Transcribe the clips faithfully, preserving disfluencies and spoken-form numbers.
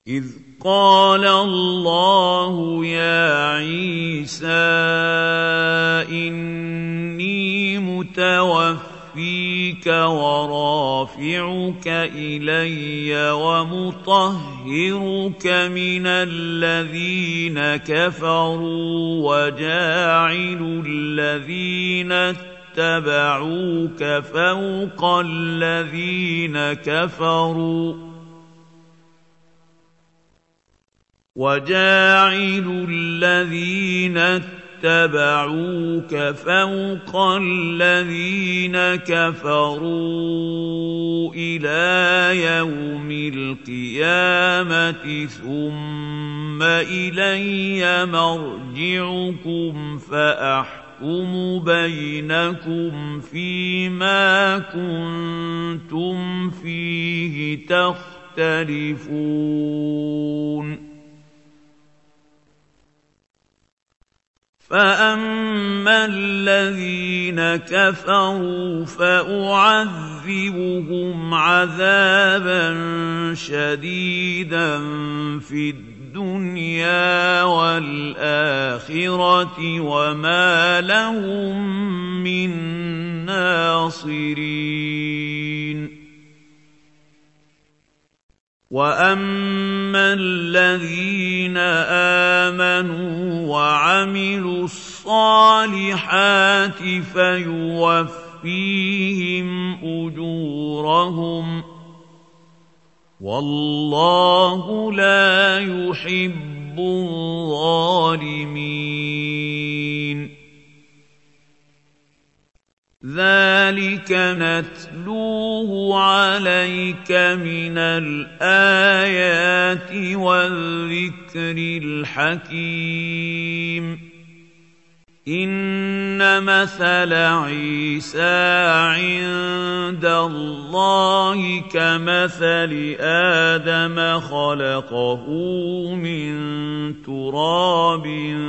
إذ قال الله يا عيسى إني متوفيك ورافعك إلي ومطهرك من الذين كفروا وجاعل الذين اتبعوك فوق الذين كفروا وجاعل الذين اتبعوك فوق الذين كفروا إلى يوم القيامة ثم إلي مرجعكم فأحكم بينكم فيما كنتم فيه تختلفون فأما الذين كفروا فأعذبهم عذابا شديدا في الدنيا والآخرة وما لهم من ناصرين وأما الذين آمنوا وعملوا الصالحات فيوفيهم أجورهم والله لا يحب الظالمين ذلك نتلوه عليك من الآيات والذكر الحكيم إن مثل عيسى عند الله كمثل آدم خلقه من تراب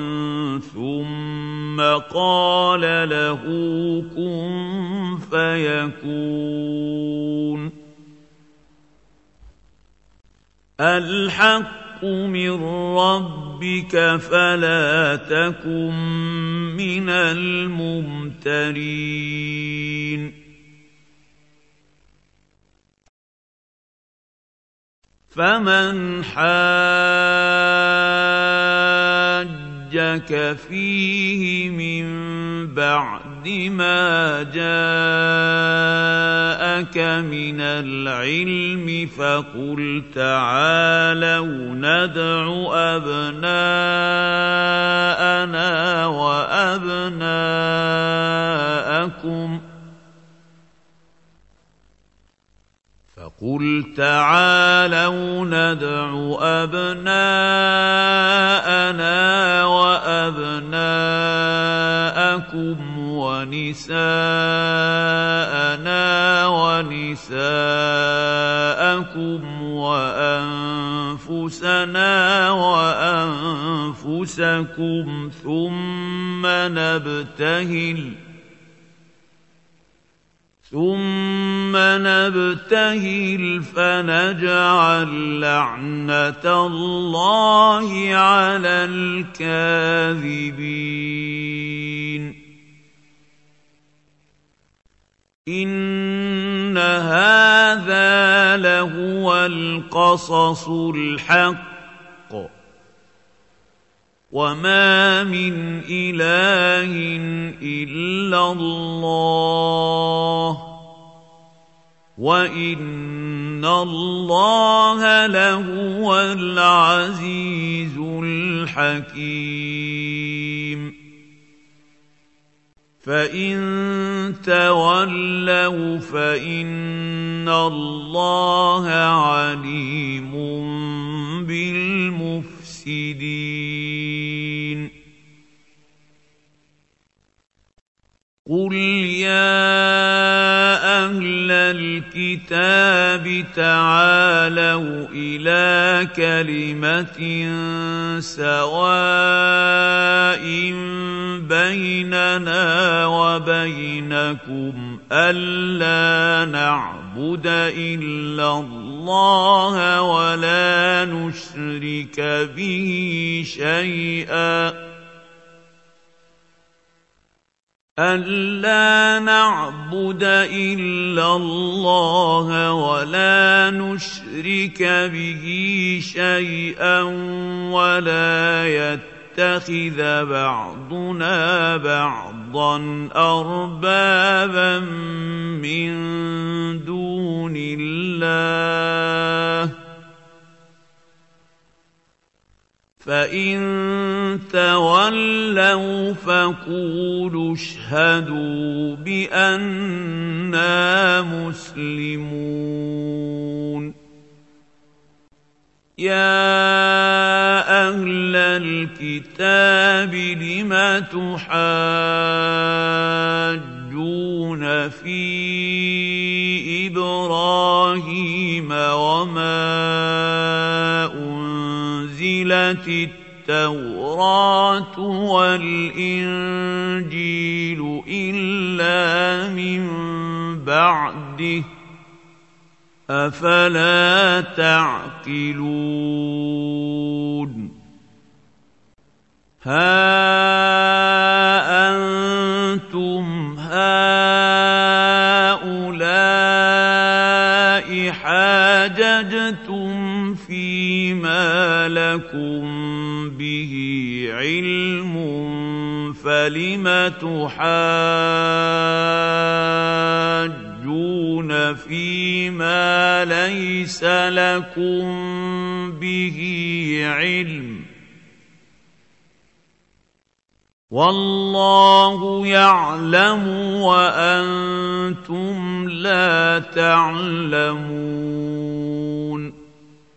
ثم قال له كن فيكون الحق من ربك فلا تكن من الممترين فمن حاجك فيه من بعد ما جاءك من العلم فقل تعالوا ندع أبناءنا وأبناءكم فقل تعالوا ندع أبناءنا وأبناءكم ونساءنا ونساءكم وأنفسنا وأنفسكم ثم نبتهل ثم نبتهل فنجعل لعنة الله على الكاذبين إن هذا لهو القصص الحق وما من إله إلا الله وإن الله لهو العزيز الحكيم فإن تولوا فإن الله عليم بالمفسدين قل يا أهل الكتاب تعالوا إلى كلمة سواء بيننا وبينكم ألا نعبد نعبد إلا الله ولا نشرك به شيئا ألا نعبد إلا الله ولا نشرك به شيئا ولا يتخذ بعضنا بعضا أربابا من دون الله فإن تولوا فقولوا اشهدوا بأننا مسلمون يا أهل الكتاب لم تحاجون في إبراهيم وما أنزلت التوراة والإنجيل إلا من بعده أفلا تعقلون ها أنتم هؤلاء حاججتم فيما لكم به علم فلم تحاجون فيما ليس لكم به علم والله يعلم وأنتم لا تعلمون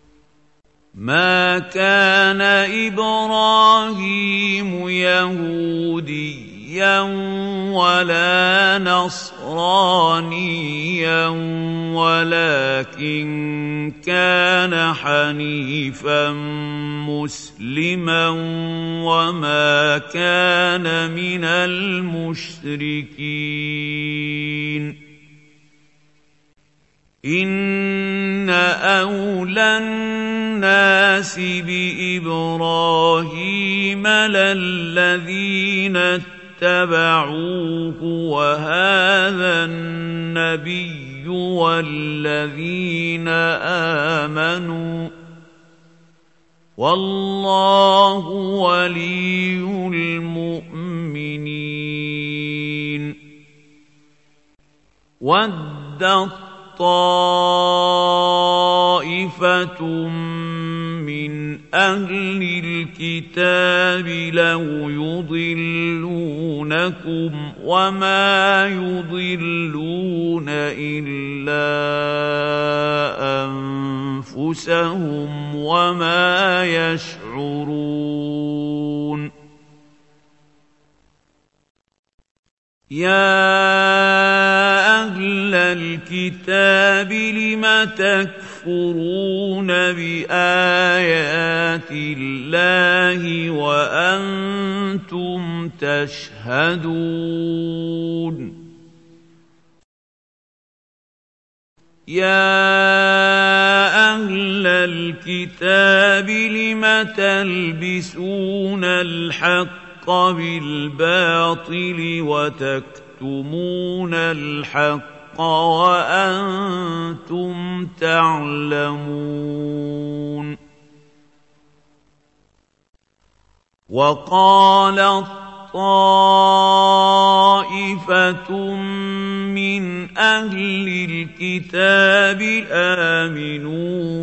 ما كان إبراهيم يهوديا ولا نصرانيا ولكن كان حنيفا مسلما وما كان من المشركين إن أولى الناس بإبراهيم للذين اتبعوه وهذا النبي والذين آمنوا والله ولي المؤمنين ودت طائفة من أهل الكتاب لو يضلونكم وما يضلون إلا أنفسهم وما يشعرون يا أهل الكتاب لم تكفرون بآيات الله وأنتم تشهدون يا أهل الكتاب لم تلبسون الحق بالباطل وتكتمون الحق وأنتم تعلمون وقالت طائفة من أهل الكتاب آمنوا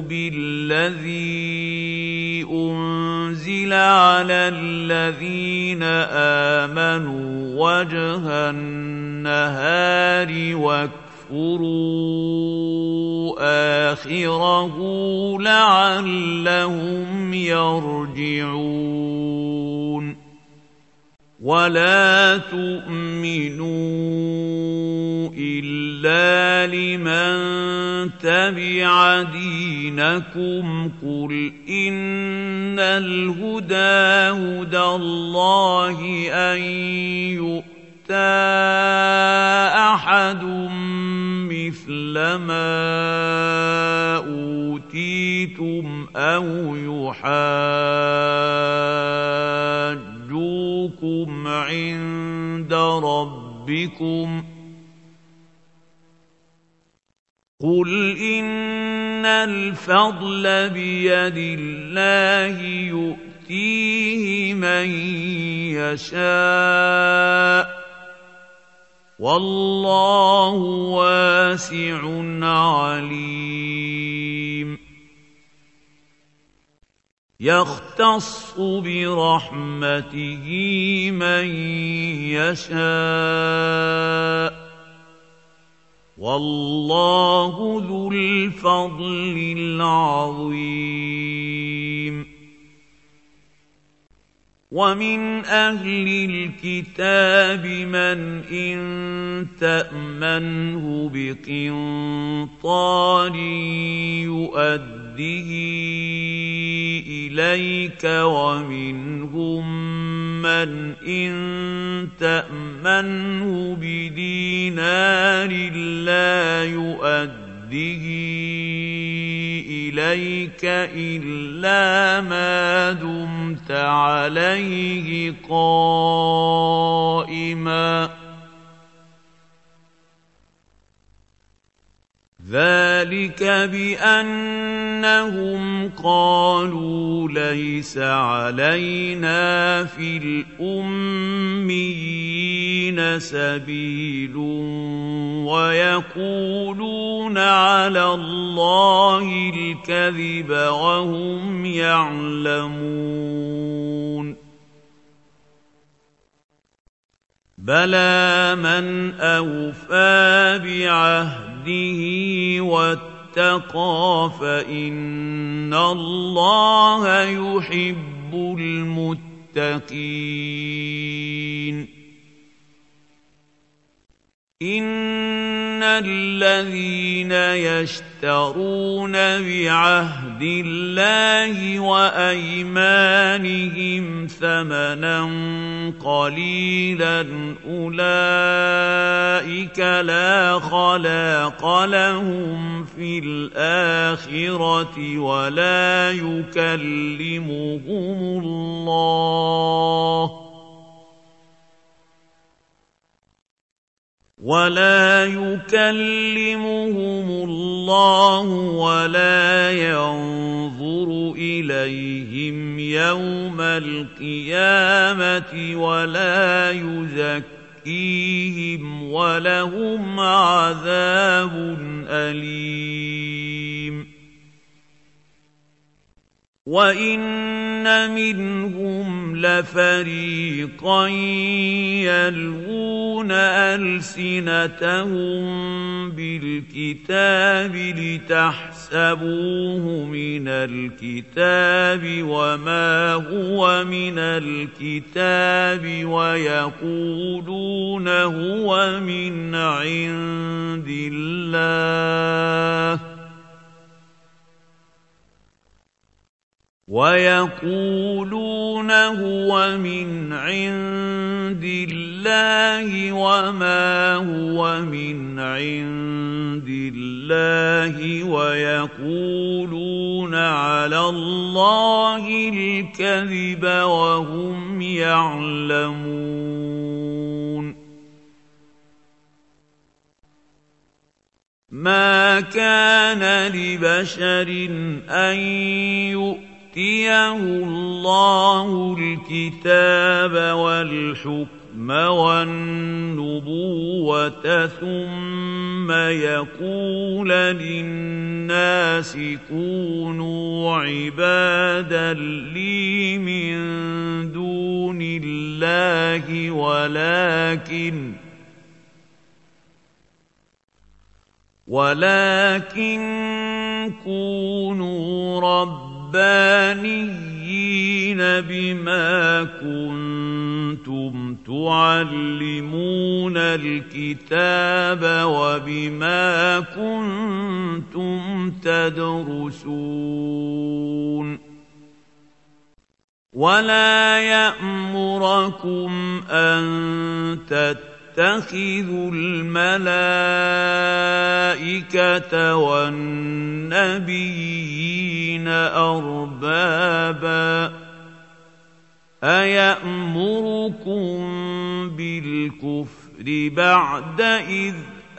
بالذي أنزل على الذين آمنوا وجه النهار واكفروا آخره لعلهم يرجعون ولا تؤمنوا إلا لمن تبع دينكم قل إن الهدى هدى الله أن يؤمن يؤتى أحد مثل ما أوتيتم أو يحاجوكم عند ربكم قل إن الفضل بيد الله يؤتيه من يشاء والله واسع عليم يختص برحمته من يشاء والله ذو الفضل العظيم ومن أهل الكتاب من إن تأمنه بقنطار يؤده إليك ومنهم من إن تأمنه بدينار لا يؤده إليك إلا ما دمت عليه قائما ذلك بأنهم قالوا ليس علينا في الأميين سبيل ويقولون على الله الكذب وهم يعلمون بلى من أوفى بعهده واتقى فإن الله يحب المتقين إن الذين يشترون بعهد الله وأيمانهم ثمنا قليلا أولئك لا خلاق لهم في الآخرة ولا يكلمهم الله ولا يكلمهم الله ولا ينظر إليهم يوم القيامة ولا يزكيهم ولهم عذاب أليم وإن منهم لفريقا يلوون ألسنتهم بالكتاب لتحسبوه من الكتاب وما هو من الكتاب ويقولون هو من عند الله ويقولون هو من عند الله وما هو من عند الله ويقولون على الله الكذب وهم يعلمون ما كان لبشر أن يؤمن يؤتيه الله الكتاب والحكم والنبوة ثم يقول للناس كونوا عبادا لي من دون الله ولكن ولكن كونوا رب ربانيين بما كنتم تعلمون الكتاب وبما كنتم تدرسون ولا يأمركم أن تتقوا تتخذوا الملائكة والنبيين أربابا أيأمركم بالكفر بعد إذ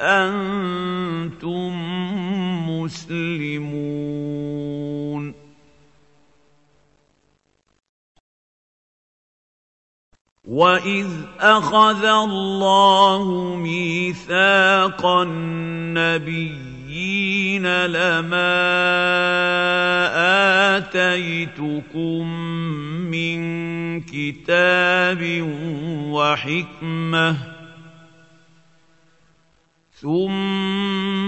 أنتم مسلمون وَإِذْ أَخَذَ اللَّهُ مِيثَاقَ النَّبِيِّينَ لَمَا آتَيْتُكُم مِّن كِتَابٍ وَحِكْمَةٍ ثُمَّ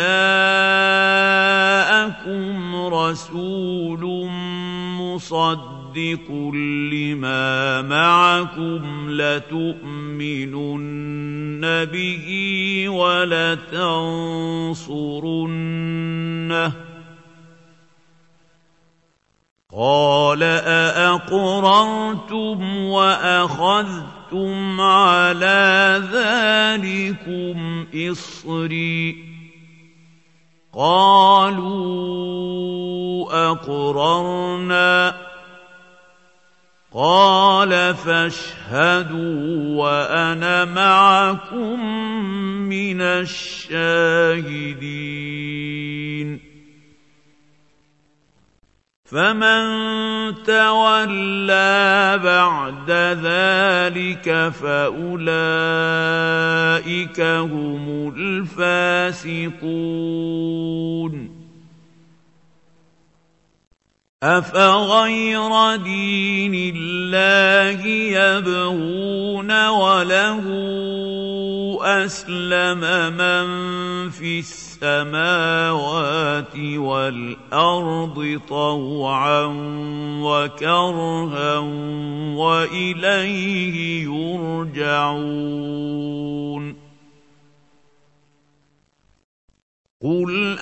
جَاءَكُمْ رَسُولٌ مُّصَدِّقٌ لما معكم لتؤمنن به ولتنصرنه قال أأقررتم وأخذتم على ذلكم إصري قالوا أقررنا قال فاشهدوا وأنا معكم من الشاهدين فمن تولى بعد ذلك فأولئك هم الفاسقون أفغير دين الله يبغون وله أسلم من في السماوات والأرض طوعا وكرها وإليه يرجعون قل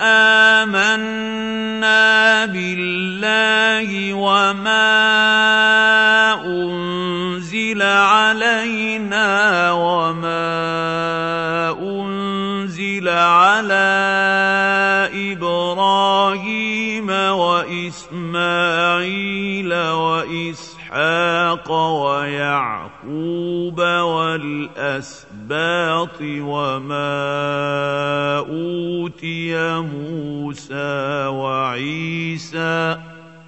آمنا بالله وما أنزل علينا وما أنزل على إبراهيم وإسماعيل وإسحاق ويعقوب والأسباط وما أوتي موسى وعيسى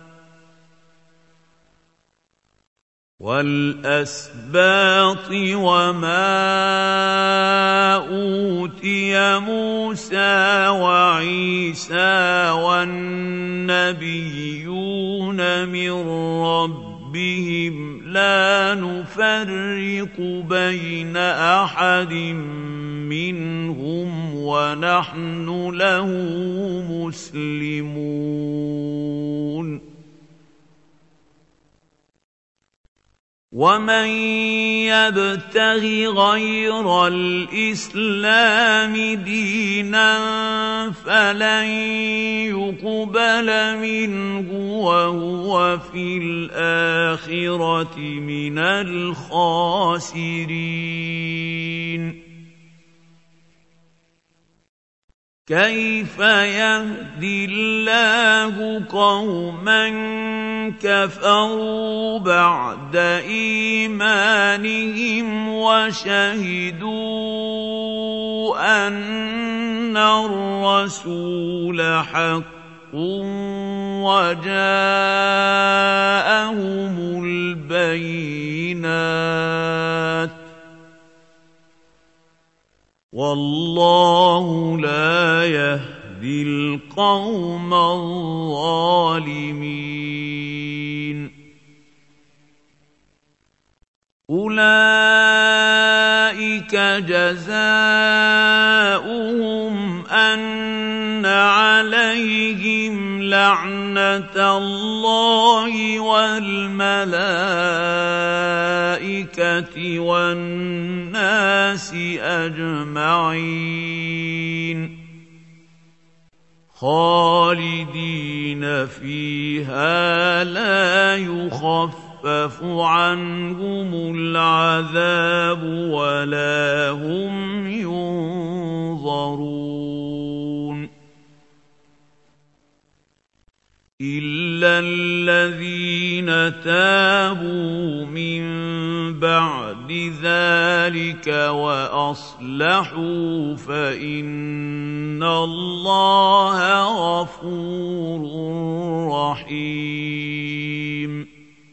والأسباط وما أوتي موسى وعيسى والنبيون من ربهم لا نفرق بين أحد منهم ونحن له مسلمون ومن يبتغ غير الإسلام دينا فلن يقبل منه وهو في الآخرة من الخاسرين كيف يهدي الله قوما كفروا بعد إيمانهم وشهدوا أن الرسول حق وجاءهم البينات والله لا يهدي القوم الظالمين أولئك جزاؤهم أن عليهم لعنة الله والملائكة والناس أجمعين خالدين فيها لا يخفف يُخَفَّفُ عَنْهُمُ الْعَذَابُ وَلَا هُمْ يُنظَرُونَ إِلَّا الَّذِينَ تَابُوا مِن بَعْدِ ذَلِكَ وَأَصْلَحُوا فَإِنَّ اللَّهَ غَفُورٌ رَّحِيمٌ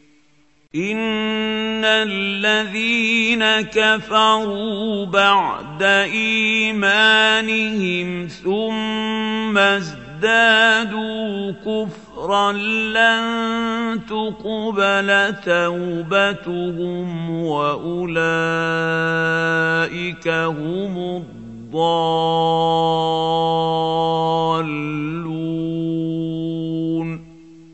إِنَّ الَّذِينَ كَفَرُوا بَعْدَ إِيمَانِهِمْ ثُمَّ ازْدَادُوا كُفْرًا لَّن تُقْبَلَ تَوْبَتُهُمْ وَأُولَٰئِكَ هُمُ الضَّالُّونَ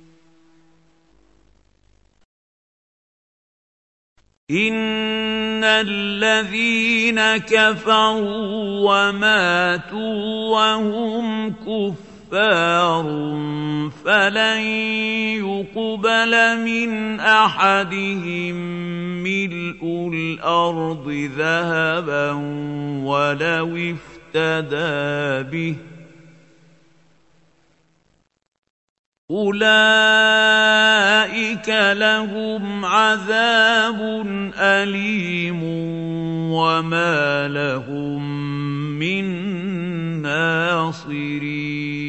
إِنَّ الَّذِينَ كَفَرُوا وَمَاتُوا وَهُمْ كُفَّارٌ فَلَن يُقْبَلَ مِنْ أَحَدِهِم مِّلْءُ الْأَرْضِ ذَهَبًا وَلَوِ افْتَدَىٰ بِهِ أُولَٰئِكَ لَهُمْ عَذَابٌ أَلِيمٌ وَمَا لَهُم مِّن نَّاصِرِينَ